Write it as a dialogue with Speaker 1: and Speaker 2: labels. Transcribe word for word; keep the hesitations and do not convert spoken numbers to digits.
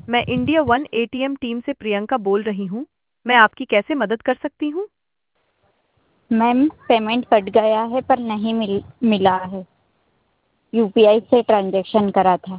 Speaker 1: मैं India one ATM team से प्रियंका बोल रही हूँ। मैं आपकी कैसे मदद कर सकती हूँ?
Speaker 2: मैम, पेमेंट कट गया है पर नहीं मिल मिला है। यूपीआई से ट्रांजैक्शन करा था।